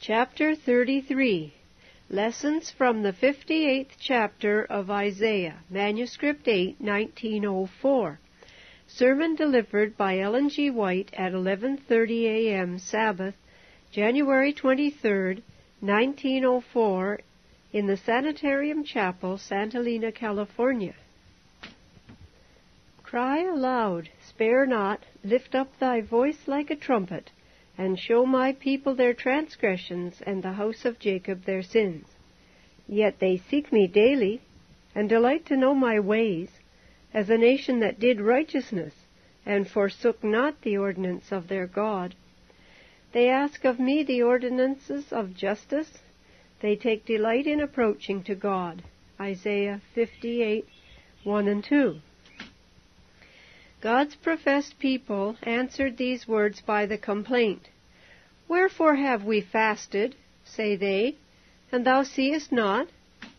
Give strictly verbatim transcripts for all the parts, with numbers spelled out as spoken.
Chapter thirty-three. Lessons from the fifty-eighth chapter of Isaiah, Manuscript eight, nineteen oh four. Sermon delivered by Ellen G. White at eleven thirty a m Sabbath, January twenty-third, nineteen oh four, in the Sanitarium Chapel, Santa Lena, California. Cry aloud, spare not, lift up thy voice like a trumpet, and show my people their transgressions, and the house of Jacob their sins. Yet they seek me daily, and delight to know my ways, as a nation that did righteousness, and forsook not the ordinance of their God. They ask of me the ordinances of justice. They take delight in approaching to God. Isaiah fifty-eight, one and two. God's professed people answered these words by the complaint. Wherefore have we fasted, say they, and thou seest not?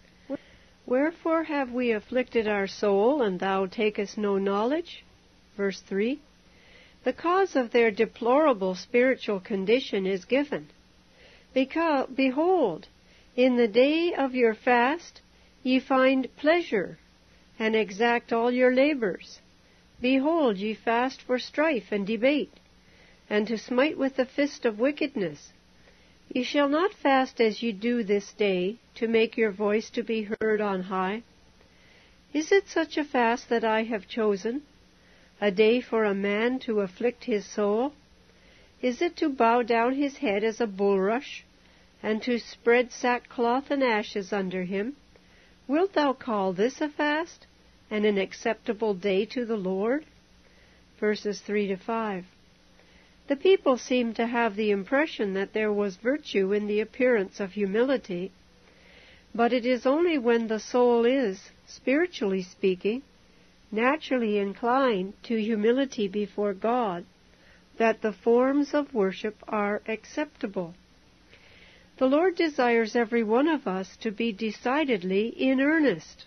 Wherefore have we afflicted our soul, and thou takest no knowledge? Verse three. The cause of their deplorable spiritual condition is given. Because, behold, in the day of your fast ye find pleasure, and exact all your labors. Behold, ye fast for strife and debate, and to smite with the fist of wickedness. Ye shall not fast as ye do this day, to make your voice to be heard on high. Is it such a fast that I have chosen, a day for a man to afflict his soul? Is it to bow down his head as a bulrush, and to spread sackcloth and ashes under him? Wilt thou call this a fast, and an acceptable day to the Lord? Verses three to five. The people seemed to have the impression that there was virtue in the appearance of humility, but it is only when the soul is, spiritually speaking, naturally inclined to humility before God, that the forms of worship are acceptable. The Lord desires every one of us to be decidedly in earnest.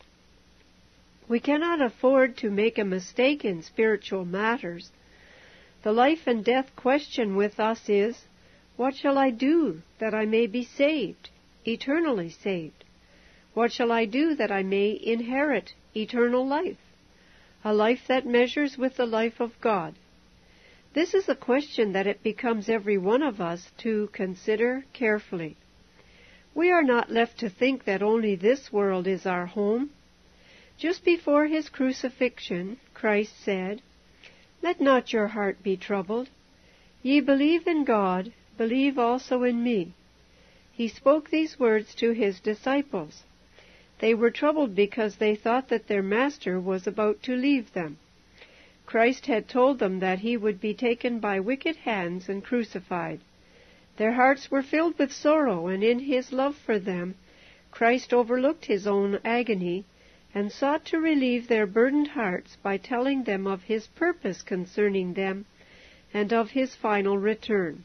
We cannot afford to make a mistake in spiritual matters. The life and death question with us is, what shall I do that I may be saved, eternally saved? What shall I do that I may inherit eternal life, a life that measures with the life of God? This is a question that it becomes every one of us to consider carefully. We are not left to think that only this world is our home. Just before his crucifixion, Christ said, Let not your heart be troubled. Ye believe in God, believe also in me. He spoke these words to his disciples. They were troubled because they thought that their master was about to leave them. Christ had told them that he would be taken by wicked hands and crucified. Their hearts were filled with sorrow, and in his love for them, Christ overlooked his own agony and sought to relieve their burdened hearts by telling them of his purpose concerning them and of his final return.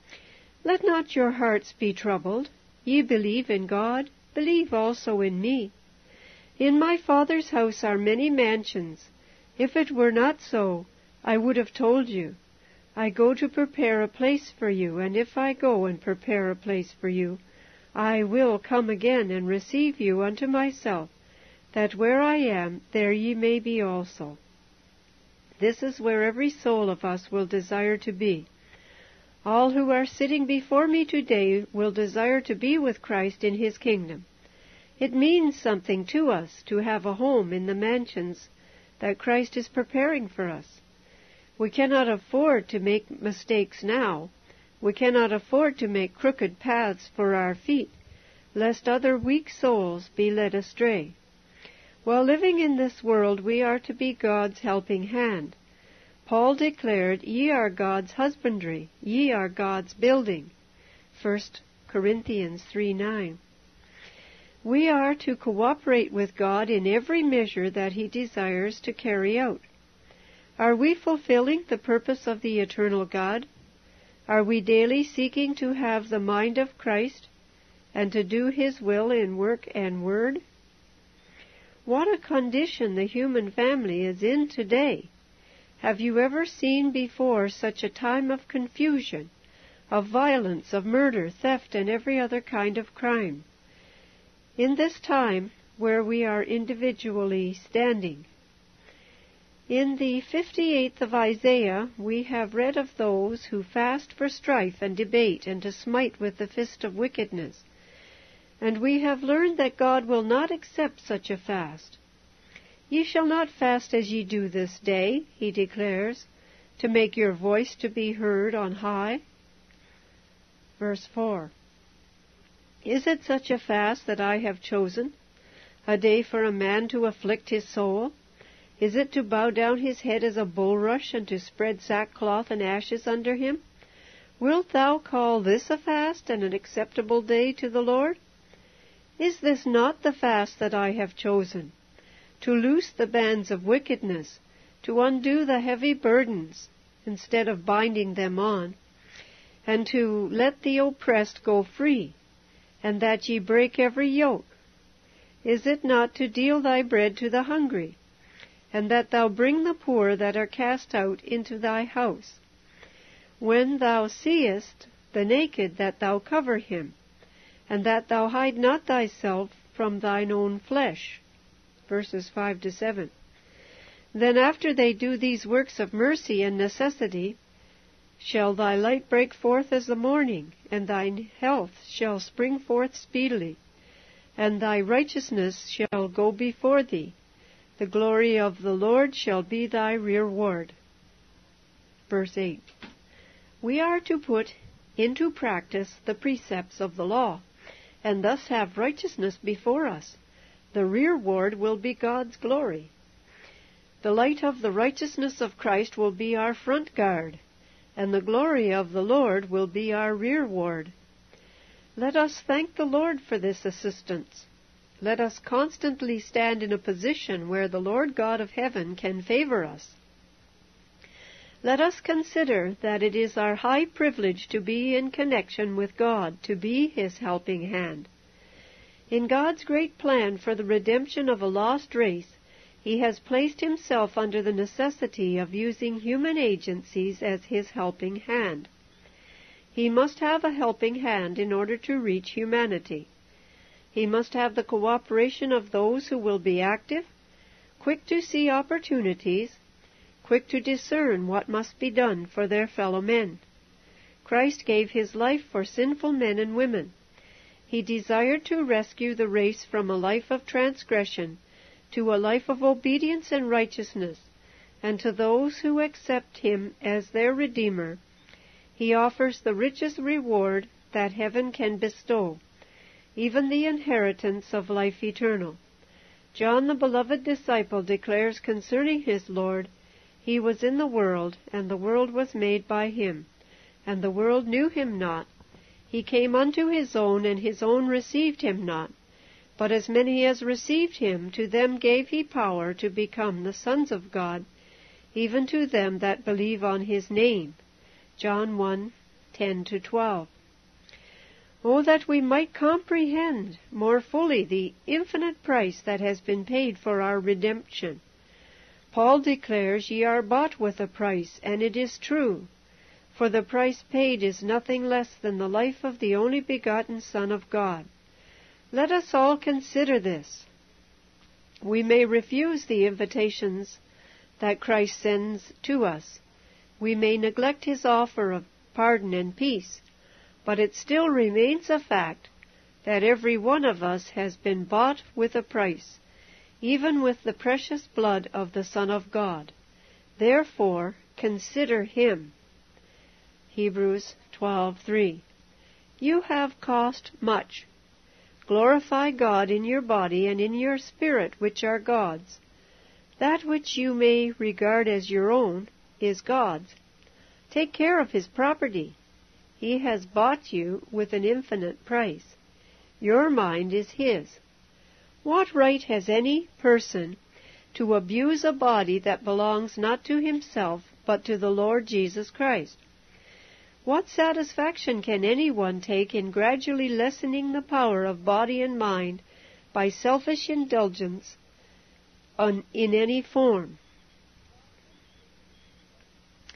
Let not your hearts be troubled. Ye believe in God, believe also in me. In my Father's house are many mansions. If it were not so, I would have told you. I go to prepare a place for you, and if I go and prepare a place for you, I will come again and receive you unto myself, that where I am, there ye may be also. This is where every soul of us will desire to be. All who are sitting before me today will desire to be with Christ in his kingdom. It means something to us to have a home in the mansions that Christ is preparing for us. We cannot afford to make mistakes now. We cannot afford to make crooked paths for our feet, lest other weak souls be led astray. While living in this world, we are to be God's helping hand. Paul declared, Ye are God's husbandry, ye are God's building. First Corinthians three nine. We are to cooperate with God in every measure that he desires to carry out. Are we fulfilling the purpose of the eternal God? Are we daily seeking to have the mind of Christ and to do his will in work and word? What a condition the human family is in today. Have you ever seen before such a time of confusion, of violence, of murder, theft, and every other kind of crime. In this time where we are individually standing. In the fifty-eighth of Isaiah, we have read of those who fast for strife and debate and to smite with the fist of wickedness. And we have learned that God will not accept such a fast. Ye shall not fast as ye do this day, he declares, to make your voice to be heard on high. Verse four. Is it such a fast that I have chosen, a day for a man to afflict his soul? Is it to bow down his head as a bulrush, and to spread sackcloth and ashes under him? Wilt thou call this a fast and an acceptable day to the Lord? Is this not the fast that I have chosen, to loose the bands of wickedness, to undo the heavy burdens, instead of binding them on, and to let the oppressed go free, and that ye break every yoke? Is it not to deal thy bread to the hungry, and that thou bring the poor that are cast out into thy house? When thou seest the naked, that thou cover him, and that thou hide not thyself from thine own flesh. Verses five to seven. Then after they do these works of mercy and necessity, shall thy light break forth as the morning, and thine health shall spring forth speedily, and thy righteousness shall go before thee. The glory of the Lord shall be thy reward. Verse eight. We are to put into practice the precepts of the law, and thus have righteousness before us. The reward will be God's glory. The light of the righteousness of Christ will be our front guard, and the glory of the Lord will be our reward. Let us thank the Lord for this assistance. Let us constantly stand in a position where the Lord God of heaven can favor us. Let us consider that it is our high privilege to be in connection with God, to be His helping hand. In God's great plan for the redemption of a lost race, He has placed Himself under the necessity of using human agencies as His helping hand. He must have a helping hand in order to reach humanity. He must have the cooperation of those who will be active, quick to see opportunities, quick to discern what must be done for their fellow men. Christ gave His life for sinful men and women. He desired to rescue the race from a life of transgression to a life of obedience and righteousness, and to those who accept Him as their Redeemer, He offers the richest reward that heaven can bestow, even the inheritance of life eternal. John, the beloved disciple, declares concerning his Lord, He was in the world, and the world was made by Him, and the world knew Him not. He came unto His own, and His own received Him not. But as many as received Him, to them gave He power to become the sons of God, even to them that believe on His name. John one, ten to twelve. Oh, that we might comprehend more fully the infinite price that has been paid for our redemption. Paul declares, Ye are bought with a price, and it is true, for the price paid is nothing less than the life of the only begotten Son of God. Let us all consider this. We may refuse the invitations that Christ sends to us. We may neglect His offer of pardon and peace, but it still remains a fact that every one of us has been bought with a price, even with the precious blood of the Son of God. Therefore, consider Him. Hebrews twelve three. You have cost much. Glorify God in your body and in your spirit, which are God's. That which you may regard as your own is God's. Take care of His property. He has bought you with an infinite price. Your mind is His. What right has any person to abuse a body that belongs not to himself, but to the Lord Jesus Christ? What satisfaction can anyone take in gradually lessening the power of body and mind by selfish indulgence on, in any form?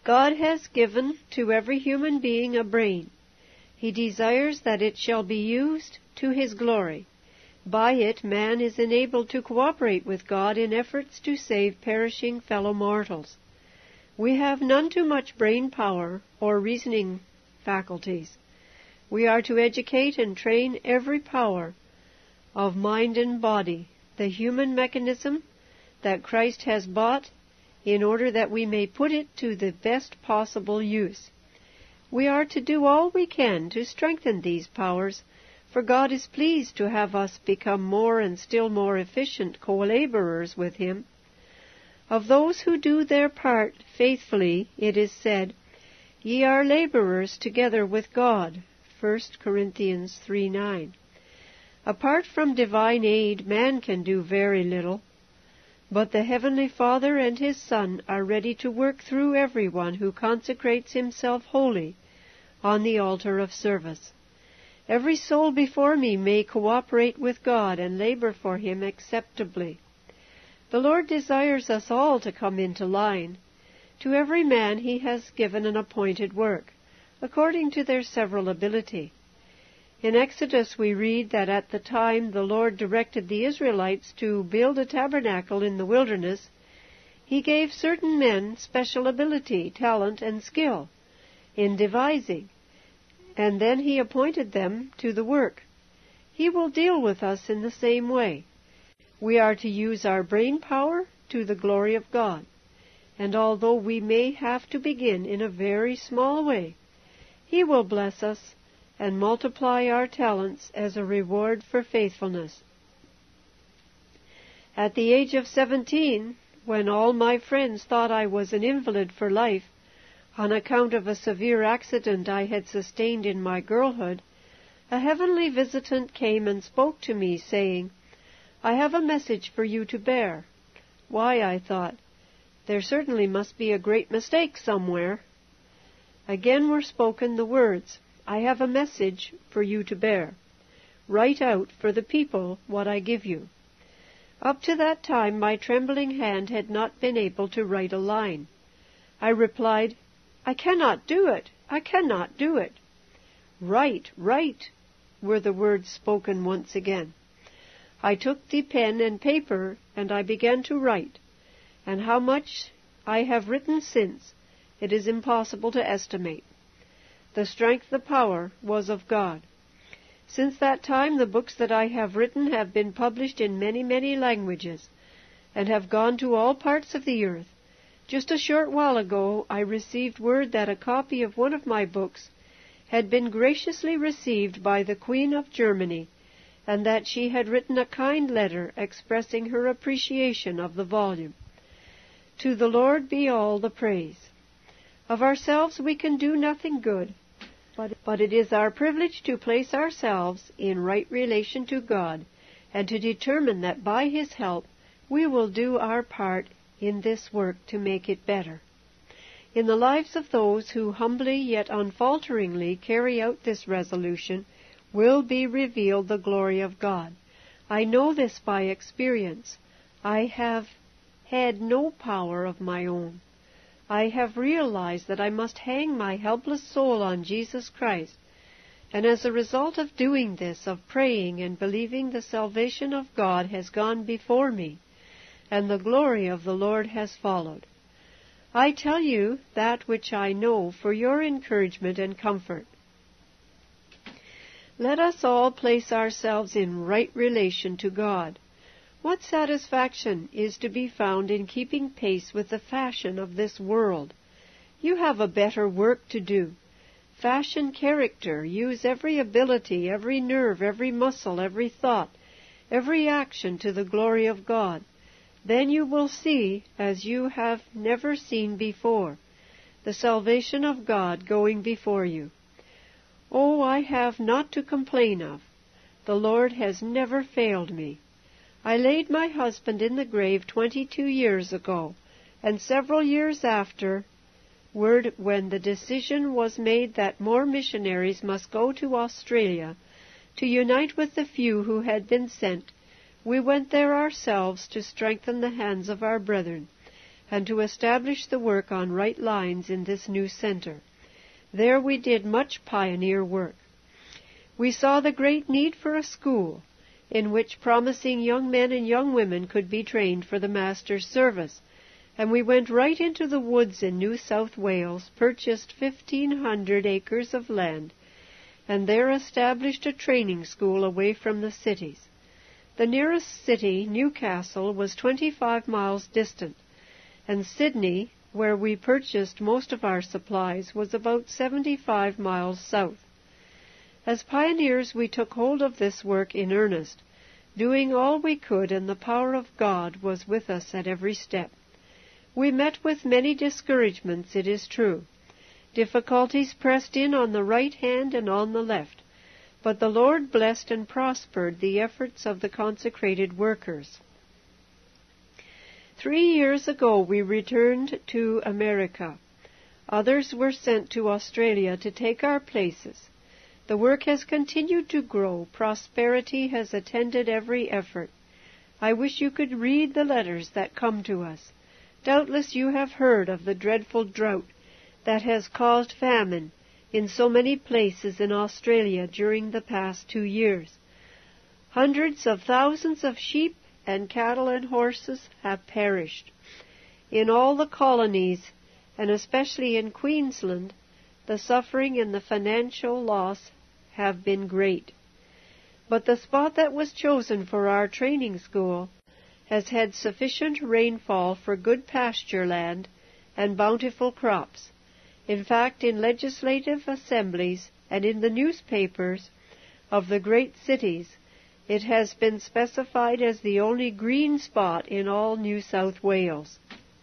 God has given to every human being a brain. He desires that it shall be used to His glory. By it, man is enabled to cooperate with God in efforts to save perishing fellow mortals. We have none too much brain power or reasoning faculties. We are to educate and train every power of mind and body, the human mechanism that Christ has bought, in order that we may put it to the best possible use. We are to do all we can to strengthen these powers, for God is pleased to have us become more and still more efficient co-laborers with Him. Of those who do their part faithfully, it is said, "Ye are laborers together with God," First Corinthians three nine. Apart from divine aid, man can do very little, but the Heavenly Father and His Son are ready to work through everyone who consecrates himself wholly on the altar of service. Every soul before me may cooperate with God and labor for Him acceptably. The Lord desires us all to come into line. To every man He has given an appointed work, according to their several ability. In Exodus we read that at the time the Lord directed the Israelites to build a tabernacle in the wilderness, He gave certain men special ability, talent, and skill in devising, and then He appointed them to the work. He will deal with us in the same way. We are to use our brain power to the glory of God, and although we may have to begin in a very small way, He will bless us and multiply our talents as a reward for faithfulness. At the age of seventeen, when all my friends thought I was an invalid for life, on account of a severe accident I had sustained in my girlhood, a heavenly visitant came and spoke to me, saying, "I have a message for you to bear." Why, I thought, there certainly must be a great mistake somewhere. Again were spoken the words, "I have a message for you to bear. Write out for the people what I give you." Up to that time my trembling hand had not been able to write a line. I replied, "I cannot do it. I cannot do it." "Write, write," were the words spoken once again. I took the pen and paper, and I began to write, and how much I have written since, it is impossible to estimate. The strength, the power, was of God. Since that time the books that I have written have been published in many, many languages, and have gone to all parts of the earth. Just a short while ago I received word that a copy of one of my books had been graciously received by the Queen of Germany, and that she had written a kind letter expressing her appreciation of the volume. To the Lord be all the praise. Of ourselves we can do nothing good, but, but it is our privilege to place ourselves in right relation to God, and to determine that by His help we will do our part in this work to make it better. In the lives of those who humbly yet unfalteringly carry out this resolution will be revealed the glory of God. I know this by experience. I have had no power of my own. I have realized that I must hang my helpless soul on Jesus Christ, and as a result of doing this, of praying and believing, the salvation of God has gone before me, and the glory of the Lord has followed. I tell you that which I know for your encouragement and comfort. Let us all place ourselves in right relation to God. What satisfaction is to be found in keeping pace with the fashion of this world? You have a better work to do. Fashion character, use every ability, every nerve, every muscle, every thought, every action to the glory of God. Then you will see, as you have never seen before, the salvation of God going before you. Oh, I have not to complain of. The Lord has never failed me. I laid my husband in the grave twenty-two years ago, and several years after, word when the decision was made that more missionaries must go to Australia to unite with the few who had been sent, we went there ourselves to strengthen the hands of our brethren, and to establish the work on right lines in this new center. There we did much pioneer work. We saw the great need for a school in which promising young men and young women could be trained for the Master's service, and we went right into the woods in New South Wales, purchased fifteen hundred acres of land, and there established a training school away from the cities. The nearest city, Newcastle, was twenty-five miles distant, and Sydney, where we purchased most of our supplies, was about seventy-five miles south. As pioneers, we took hold of this work in earnest, doing all we could, and the power of God was with us at every step. We met with many discouragements, it is true. Difficulties pressed in on the right hand and on the left, but the Lord blessed and prospered the efforts of the consecrated workers. Three years ago we returned to America. Others were sent to Australia to take our places. The work has continued to grow. Prosperity has attended every effort. I wish you could read the letters that come to us. Doubtless you have heard of the dreadful drought that has caused famine in so many places in Australia during the past two years. Hundreds of thousands of sheep and cattle and horses have perished. In all the colonies, and especially in Queensland, the suffering and the financial loss have been great. But the spot that was chosen for our training school has had sufficient rainfall for good pasture land and bountiful crops. In fact, in legislative assemblies and in the newspapers of the great cities, it has been specified as the only green spot in all New South Wales.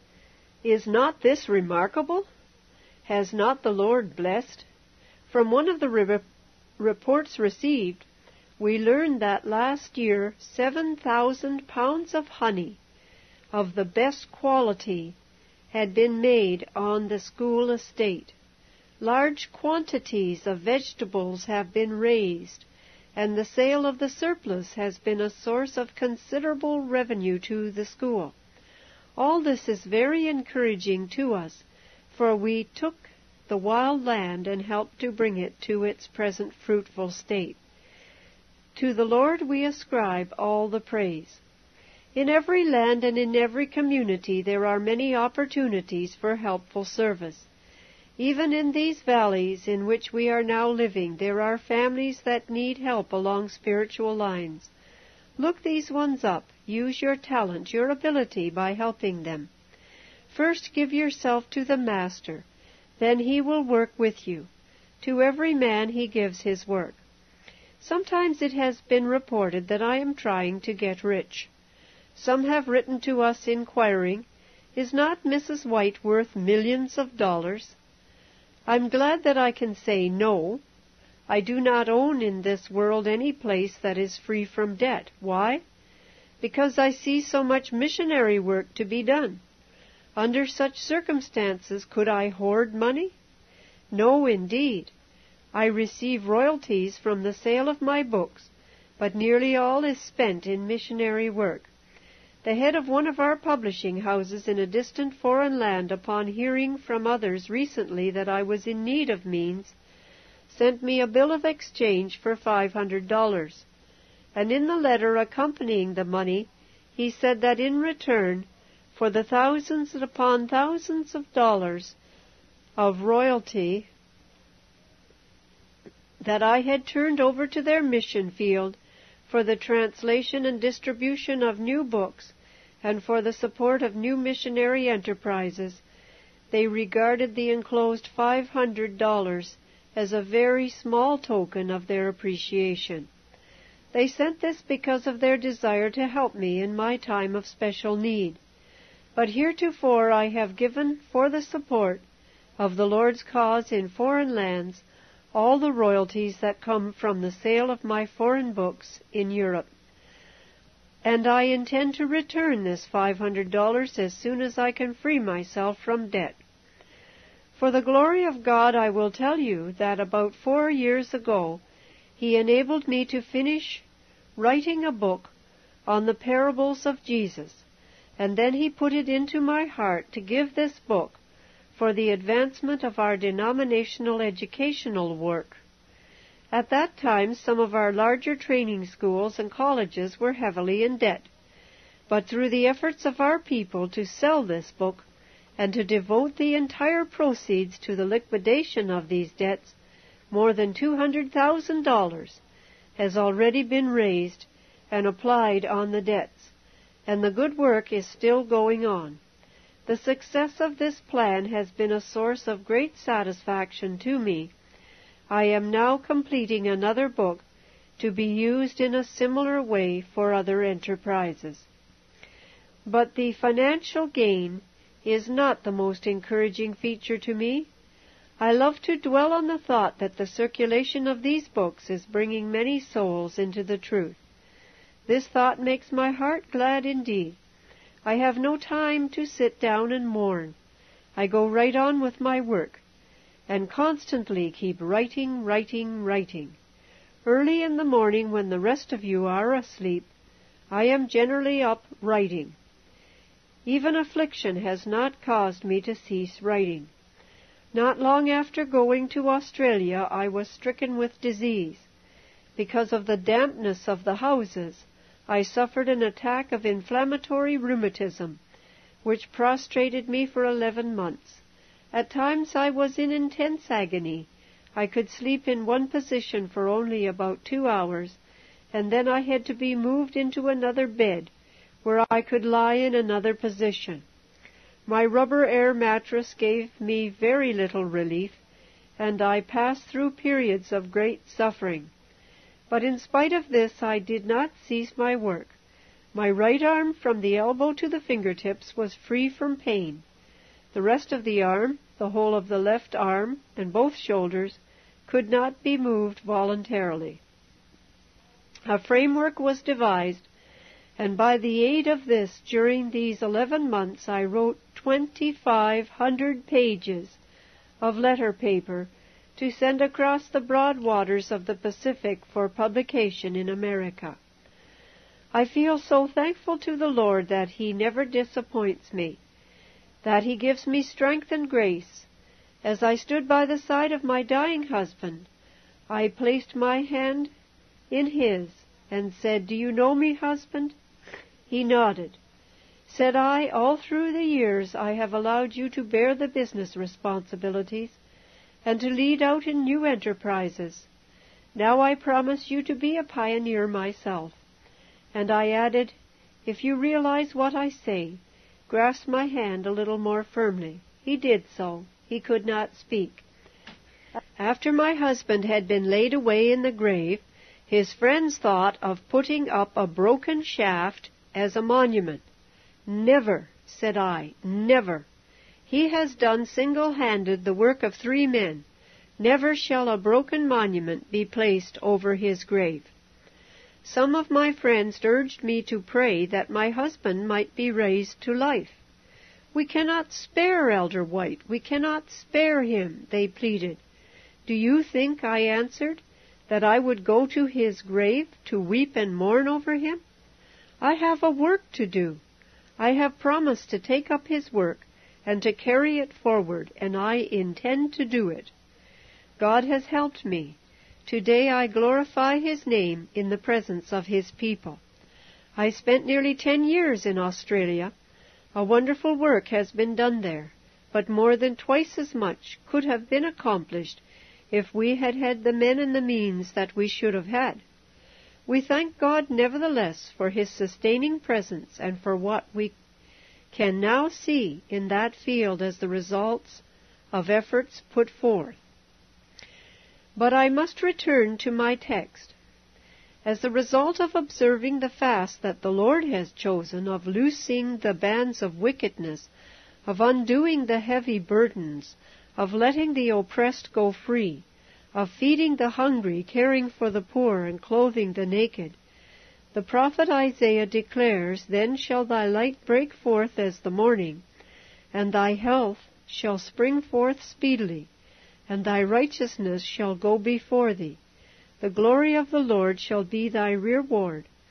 Is not this remarkable? Has not the Lord blessed? From one of the re- reports received, we learned that last year seven thousand pounds of honey of the best quality had been made on the school estate. Large quantities of vegetables have been raised, and the sale of the surplus has been a source of considerable revenue to the school. All this is very encouraging to us, for we took the wild land and helped to bring it to its present fruitful state. To the Lord we ascribe all the praise. In every land and in every community there are many opportunities for helpful service. Even in these valleys in which we are now living, there are families that need help along spiritual lines. Look these ones up. Use your talent, your ability by helping them. First give yourself to the Master. Then he will work with you. To every man he gives his work. Sometimes it has been reported that I am trying to get rich. Some have written to us inquiring, is not Missus White worth millions of dollars? I'm glad that I can say no. I do not own in this world any place that is free from debt. Why? Because I see so much missionary work to be done. Under such circumstances, could I hoard money? No, indeed. I receive royalties from the sale of my books, but nearly all is spent in missionary work. The head of one of our publishing houses in a distant foreign land, upon hearing from others recently that I was in need of means, sent me a bill of exchange for five hundred dollars, and in the letter accompanying the money he said that in return for the thousands upon thousands of dollars of royalty that I had turned over to their mission field for the translation and distribution of new books and for the support of new missionary enterprises, they regarded the enclosed five hundred dollars as a very small token of their appreciation. They sent this because of their desire to help me in my time of special need. But heretofore I have given for the support of the Lord's cause in foreign lands all the royalties that come from the sale of my foreign books in Europe. And I intend to return this five hundred dollars as soon as I can free myself from debt. For the glory of God, I will tell you that about four years ago He enabled me to finish writing a book on the parables of Jesus, and then he put it into my heart to give this book for the advancement of our denominational educational work. At that time, some of our larger training schools and colleges were heavily in debt, but through the efforts of our people to sell this book and to devote the entire proceeds to the liquidation of these debts, more than two hundred thousand dollars has already been raised and applied on the debts, and the good work is still going on. The success of this plan has been a source of great satisfaction to me. I am now completing another book to be used in a similar way for other enterprises. But the financial gain is not the most encouraging feature to me. I love to dwell on the thought that the circulation of these books is bringing many souls into the truth. This thought makes my heart glad indeed. I have no time to sit down and mourn. I go right on with my work, and constantly keep writing, writing, writing. Early in the morning, when the rest of you are asleep, I am generally up writing. Even affliction has not caused me to cease writing. Not long after going to Australia, I was stricken with disease. Because of the dampness of the houses, I suffered an attack of inflammatory rheumatism, which prostrated me for eleven months. At times I was in intense agony. I could sleep in one position for only about two hours, and then I had to be moved into another bed, where I could lie in another position. My rubber air mattress gave me very little relief, and I passed through periods of great suffering. But in spite of this, I did not cease my work. My right arm from the elbow to the fingertips was free from pain. The rest of the arm, the whole of the left arm, and both shoulders could not be moved voluntarily. A framework was devised, and by the aid of this, during these eleven months, I wrote twenty-five hundred pages of letter paper to send across the broad waters of the Pacific for publication in America. I feel so thankful to the Lord that He never disappoints me, that He gives me strength and grace. As I stood by the side of my dying husband, I placed my hand in his and said, "Do you know me, husband?" He nodded. Said I, "All through the years I have allowed you to bear the business responsibilities and to lead out in new enterprises. Now I promise you to be a pioneer myself." And I added, "If you realize what I say, grasp my hand a little more firmly." He did so. He could not speak. After my husband had been laid away in the grave, his friends thought of putting up a broken shaft as a monument. "Never," said I, "never. He has done single-handed the work of three men. Never shall a broken monument be placed over his grave." Some of my friends urged me to pray that my husband might be raised to life. "We cannot spare Elder White. We cannot spare him," they pleaded. "Do you think," I answered, "that I would go to his grave to weep and mourn over him? I have a work to do. I have promised to take up his work and to carry it forward, and I intend to do it. God has helped me. Today I glorify His name in the presence of His people. I spent nearly ten years in Australia. A wonderful work has been done there, but more than twice as much could have been accomplished if we had had the men and the means that we should have had. We thank God nevertheless for His sustaining presence and for what we can now see in that field as the results of efforts put forth. But I must return to my text. As the result of observing the fast that the Lord has chosen, of loosing the bands of wickedness, of undoing the heavy burdens, of letting the oppressed go free, of feeding the hungry, caring for the poor, and clothing the naked, the prophet Isaiah declares, "Then shall thy light break forth as the morning, and thy health shall spring forth speedily, and thy righteousness shall go before thee. The glory of the Lord shall be thy reward.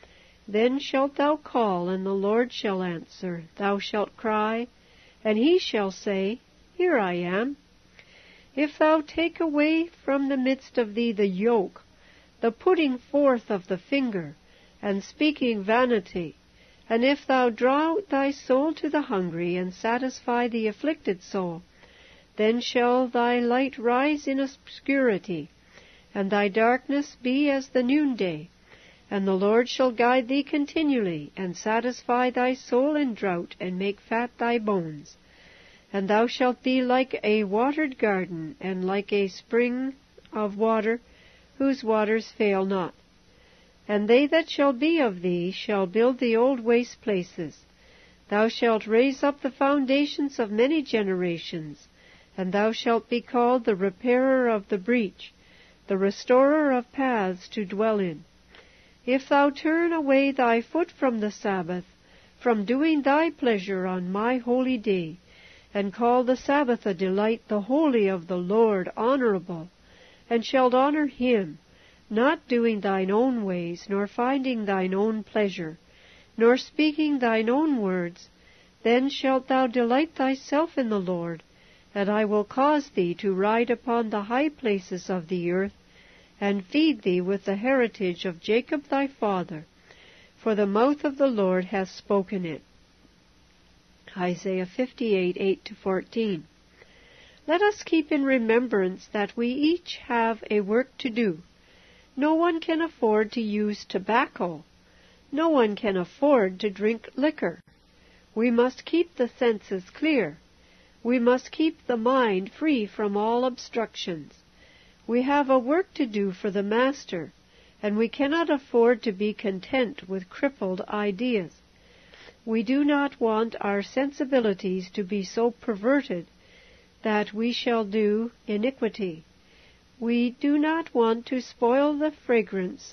Then shalt thou call, and the Lord shall answer. Thou shalt cry, and he shall say, Here I am. If thou take away from the midst of thee the yoke, the putting forth of the finger, and speaking vanity, and if thou draw out thy soul to the hungry, and satisfy the afflicted soul, then shall thy light rise in obscurity, and thy darkness be as the noonday. And the Lord shall guide thee continually, and satisfy thy soul in drought, and make fat thy bones. And thou shalt be like a watered garden, and like a spring of water, whose waters fail not. And they that shall be of thee shall build the old waste places. Thou shalt raise up the foundations of many generations, and thou shalt be called the repairer of the breach, the restorer of paths to dwell in. If thou turn away thy foot from the Sabbath, from doing thy pleasure on my holy day, and call the Sabbath a delight, the holy of the Lord honorable, and shalt honor him, not doing thine own ways, nor finding thine own pleasure, nor speaking thine own words, then shalt thou delight thyself in the Lord, and I will cause thee to ride upon the high places of the earth, and feed thee with the heritage of Jacob thy father, for the mouth of the Lord hath spoken it. Isaiah fifty-eight, eight to fourteen. Let us keep in remembrance that we each have a work to do. No one can afford to use tobacco. No one can afford to drink liquor. We must keep the senses clear. We must keep the mind free from all obstructions. We have a work to do for the Master, and we cannot afford to be content with crippled ideas. We do not want our sensibilities to be so perverted that we shall do iniquity. We do not want to spoil the fragrance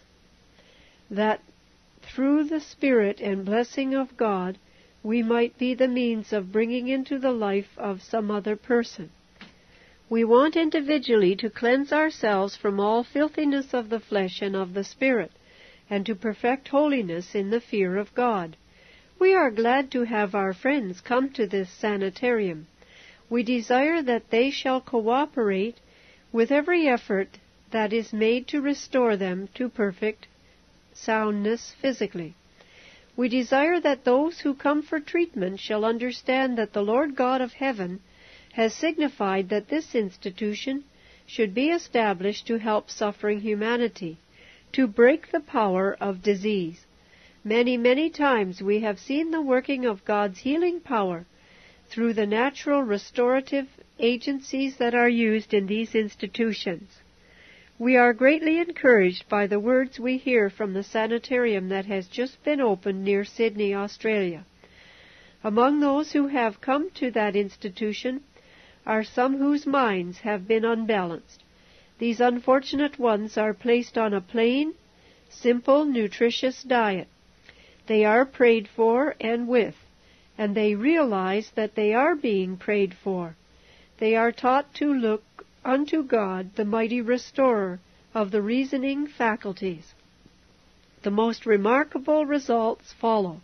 that through the Spirit and blessing of God we might be the means of bringing into the life of some other person. We want individually to cleanse ourselves from all filthiness of the flesh and of the spirit, and to perfect holiness in the fear of God. We are glad to have our friends come to this sanitarium. We desire that they shall cooperate with every effort that is made to restore them to perfect soundness physically. We desire that those who come for treatment shall understand that the Lord God of heaven has signified that this institution should be established to help suffering humanity, to break the power of disease. Many, many times we have seen the working of God's healing power through the natural restorative agencies that are used in these institutions. We are greatly encouraged by the words we hear from the sanitarium that has just been opened near Sydney, Australia. Among those who have come to that institution are some whose minds have been unbalanced. These unfortunate ones are placed on a plain, simple, nutritious diet. They are prayed for and with, and they realize that they are being prayed for. They are taught to look unto God, the mighty restorer of the reasoning faculties. The most remarkable results follow.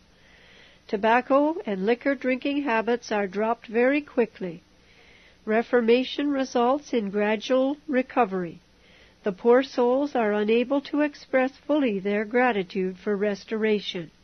Tobacco and liquor drinking habits are dropped very quickly. Reformation results in gradual recovery. The poor souls are unable to express fully their gratitude for restoration.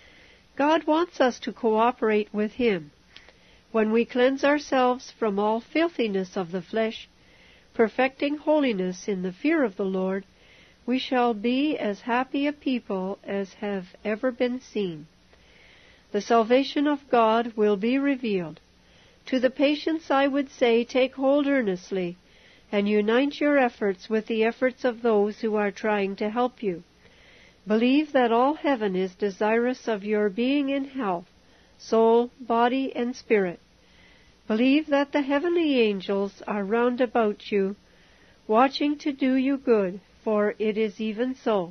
God wants us to cooperate with Him. When we cleanse ourselves from all filthiness of the flesh, perfecting holiness in the fear of the Lord, we shall be as happy a people as have ever been seen. The salvation of God will be revealed. To the patients I would say, take hold earnestly, and unite your efforts with the efforts of those who are trying to help you. Believe that all heaven is desirous of your being in health, soul, body, and spirit. Believe that the heavenly angels are round about you, watching to do you good, for it is even so.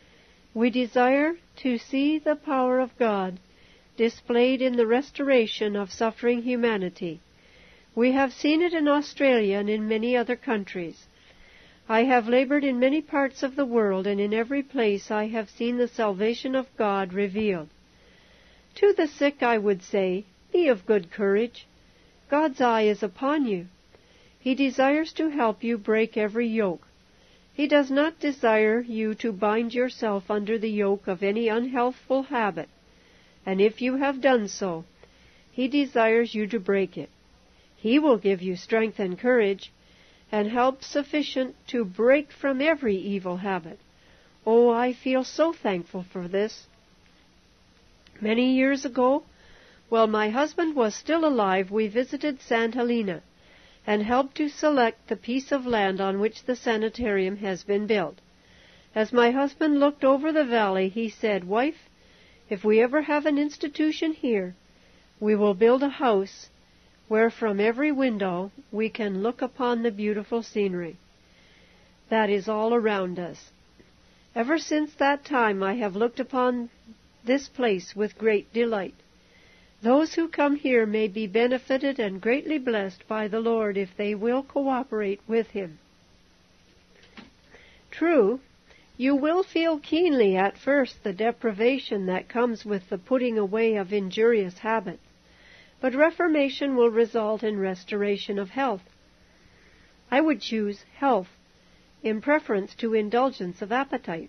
We desire to see the power of God displayed in the restoration of suffering humanity. We have seen it in Australia and in many other countries. I have labored in many parts of the world, and in every place I have seen the salvation of God revealed. To the sick I would say, be of good courage. God's eye is upon you. He desires to help you break every yoke. He does not desire you to bind yourself under the yoke of any unhealthful habit, and if you have done so, He desires you to break it. He will give you strength and courage, and help sufficient to break from every evil habit. Oh, I feel so thankful for this. Many years ago, while my husband was still alive, we visited Saint Helena and helped to select the piece of land on which the sanitarium has been built. As my husband looked over the valley, he said, "Wife, if we ever have an institution here, we will build a house where from every window we can look upon the beautiful scenery that is all around us." Ever since that time I have looked upon this place with great delight. Those who come here may be benefited and greatly blessed by the Lord if they will cooperate with Him. True, you will feel keenly at first the deprivation that comes with the putting away of injurious habits, but reformation will result in restoration of health. I would choose health in preference to indulgence of appetite.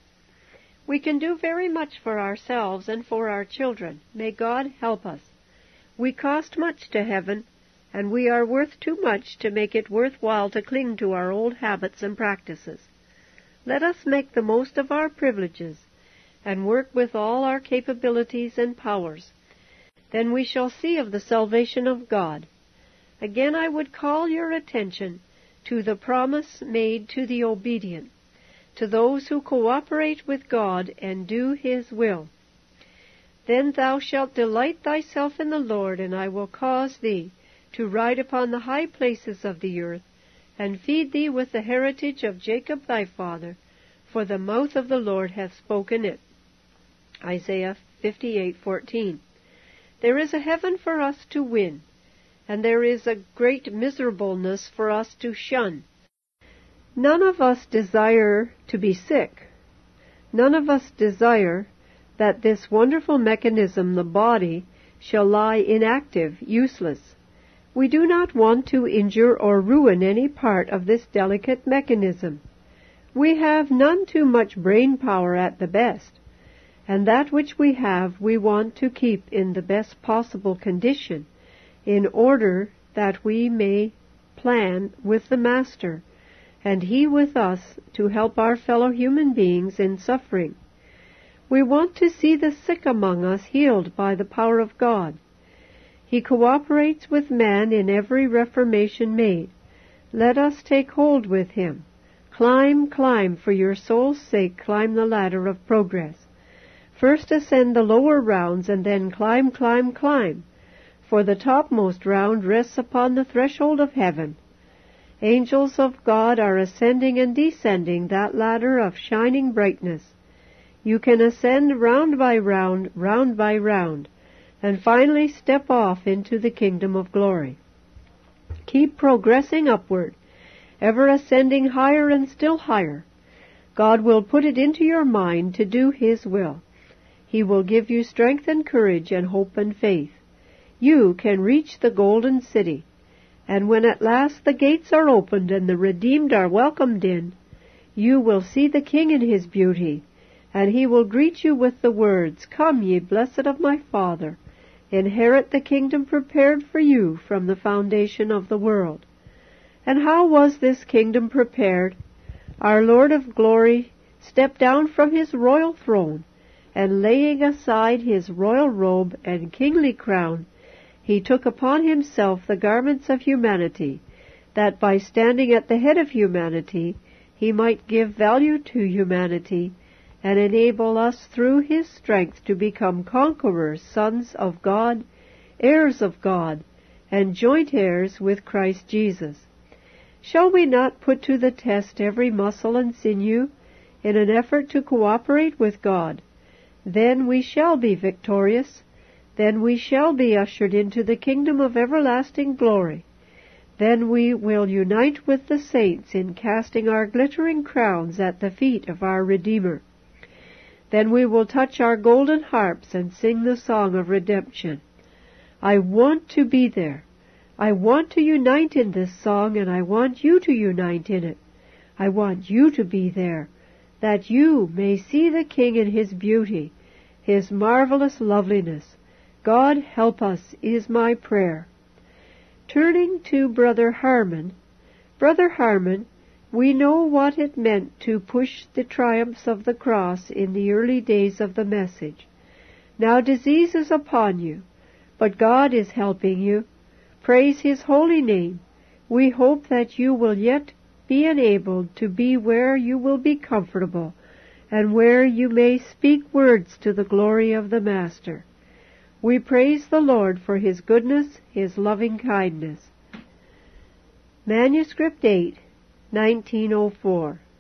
We can do very much for ourselves and for our children. May God help us. We cost much to heaven, and we are worth too much to make it worthwhile to cling to our old habits and practices. Let us make the most of our privileges and work with all our capabilities and powers. Then we shall see of the salvation of God. Again I would call your attention to the promise made to the obedient, to those who cooperate with God and do His will. Then thou shalt delight thyself in the Lord, and I will cause thee to ride upon the high places of the earth, and feed thee with the heritage of Jacob thy father, for the mouth of the Lord hath spoken it. Isaiah fifty-eight fourteen. There is a heaven for us to win, and there is a great miserableness for us to shun. None of us desire to be sick. None of us desire that this wonderful mechanism, the body, shall lie inactive, useless. We do not want to injure or ruin any part of this delicate mechanism. We have none too much brain power at the best, and that which we have we want to keep in the best possible condition, in order that we may plan with the Master, and He with us, to help our fellow human beings in suffering. We want to see the sick among us healed by the power of God. He cooperates with man in every reformation made. Let us take hold with Him. Climb, climb, for your soul's sake, climb the ladder of progress. First ascend the lower rounds, and then climb, climb, climb, for the topmost round rests upon the threshold of heaven. Angels of God are ascending and descending that ladder of shining brightness. You can ascend round by round, round by round, and finally step off into the kingdom of glory. Keep progressing upward, ever ascending higher and still higher. God will put it into your mind to do His will. He will give you strength and courage and hope and faith. You can reach the golden city. And when at last the gates are opened and the redeemed are welcomed in, you will see the King in His beauty, and He will greet you with the words, "Come, ye blessed of my Father, inherit the kingdom prepared for you from the foundation of the world." And how was this kingdom prepared? Our Lord of glory stepped down from His royal throne, and laying aside His royal robe and kingly crown, He took upon Himself the garments of humanity, that by standing at the head of humanity, He might give value to humanity, and enable us through His strength to become conquerors, sons of God, heirs of God, and joint heirs with Christ Jesus. Shall we not put to the test every muscle and sinew in an effort to cooperate with God? Then we shall be victorious. Then we shall be ushered into the kingdom of everlasting glory. Then we will unite with the saints in casting our glittering crowns at the feet of our Redeemer. Then we will touch our golden harps and sing the song of redemption. I want to be there. I want to unite in this song, and I want you to unite in it. I want you to be there, that you may see the King in his beauty, his marvelous loveliness. God help us, is my prayer. Turning to Brother Harmon, Brother Harmon, we know what it meant to push the triumphs of the cross in the early days of the message. Now disease is upon you, but God is helping you. Praise his holy name. We hope that you will yet be enabled to be where you will be comfortable, and where you may speak words to the glory of the Master. We praise the Lord for his goodness, his loving kindness. Manuscript eight, nineteen oh four.